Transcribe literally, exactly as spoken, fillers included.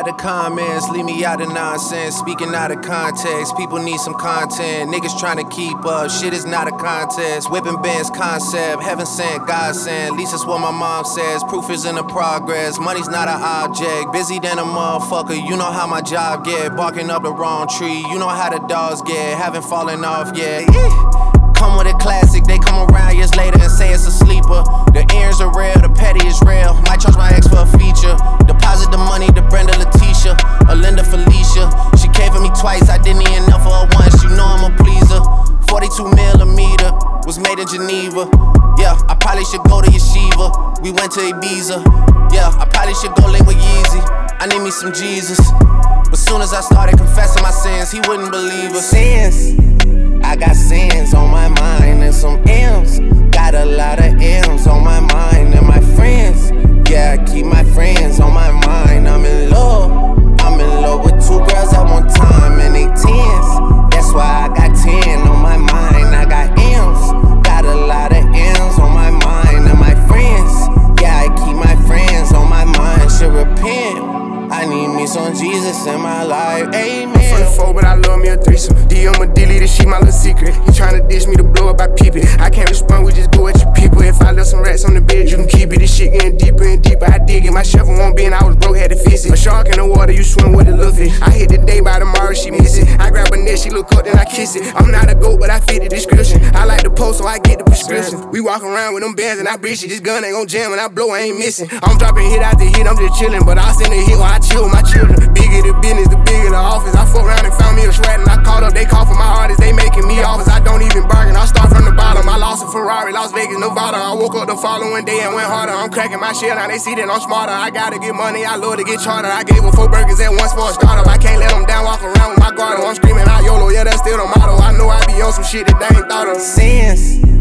out the comments, leave me out of nonsense. Speaking out of context, people need some content. Niggas trying to keep up, shit is not a contest. Whipping bands concept, heaven sent, God sent. At least that's what my mom says. Proof is in the progress, money's not an object. Busy than a motherfucker, you know how my job get. Barking up the wrong tree, you know how the dogs get. Haven't fallen off yet. Come with a classic, they come around years later and say it's a sleeper. The earrings are real, the petty is real. Might charge my ex for a feature. Deposit the money to Brenda Letitia, or Linda Felicia. She came for me twice, I didn't even know for her once. You know I'm a pleaser. forty-two millimeter, was made in Geneva. Yeah, I probably should go to Yeshiva. We went to Ibiza. Yeah, I probably should go link with Yeezy. I need me some Jesus. But soon as I started confessing my sins, he wouldn't believe us. Sins, I got sins on my mind and some M's. Got a lot of M's on my mind and my friends. Yeah, I keep my friends on my mind. I'm in love. I'm in love with two girls at one time and they tens. That's why I got ten on my mind. I got M's. Got a lot of M's on my mind and my friends. Yeah, I keep my friends on my mind. Should repent. I need me some Jesus in my life, amen. I'm from the four, but I love me a threesome. D M a delete this shit, my little secret. You tryna dish me to blow up, I peep it. I can't respond, we just go at your people. If I left some rats on the bed, you can keep it. This shit getting deeper and deeper, I dig it. My shovel won't be and I was broke, had to fix it. A shark in the water, you swim with a little fish. I hit the day, by tomorrow she miss it. I grab her neck, she look up, then I kiss it. I'm not a goat, but I fit the description. I like the post, so I get the prescription. We walk around with them bands and I breach it. This gun ain't gon' jam and I blow, I ain't missing. I'm dropping hit after hit, I'm just chillin'. But I'll send a hit while I chill with my children. Bigger the business, the bigger the office. I fuck around and found me a shred and I called up. They call for my artists, they making me offers. I don't even bargain, I start from the bottom. I lost a Ferrari, Las Vegas, Nevada. I woke up the following day and went harder. I'm cracking my shit, now they see that I'm smarter. I gotta get money, I love to get charter. I gave her four burgers at once for a startup. I can't let them down, walk around with my guard. I'm screaming out YOLO, yeah, that's still the motto. I know I be on some shit that they ain't thought of. Sins,